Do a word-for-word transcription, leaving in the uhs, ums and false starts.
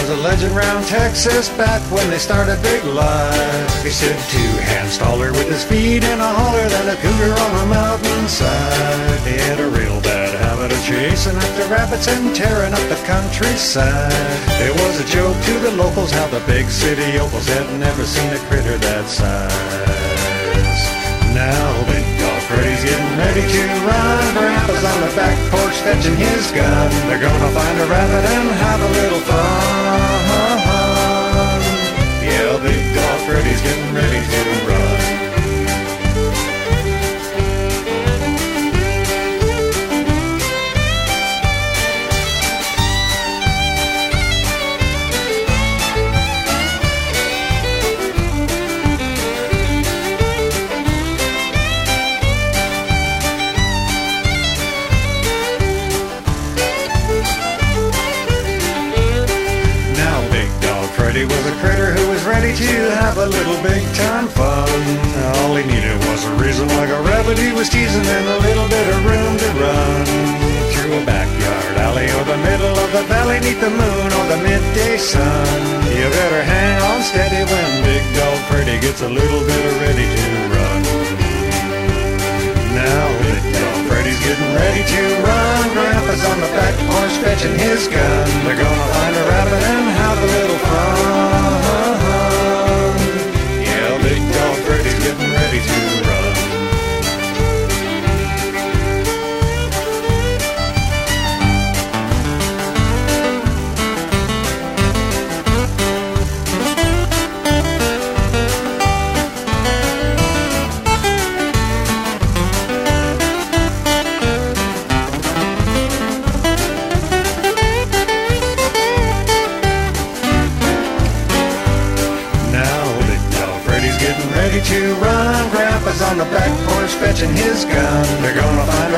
was a legend round Texas back when they started Big Life. He stood two-hands taller with his feet in a holler than a cougar on a mountainside. He had a real bad habit of chasing after rabbits and tearing up the countryside. It was a joke to the locals how the big city yokels had never seen a critter that size. Now Big Dog Freddy's getting ready to run. Grandpa's on the back porch fetching his gun. They're gonna find a rabbit and have a little fun. Yeah, Big Dog Freddy's getting ready to run. Freddy was a critter who was ready to have a little big-time fun. All he needed was a reason like a rabbit he was teasing and a little bit of room to run. Through a backyard alley or the middle of the valley, neath the moon or the midday sun. You better hang on steady when Big Dog Freddy gets a little bit of ready to run. Now Big Dog Freddy's getting ready to run. Grandpa's on the back porch fetching his gun. They're gonna find a rabbit and have a little fun. Yeah, Big Dog Freddy's getting ready to run. To run, Grandpa's on the back porch fetching his gun. They're gonna find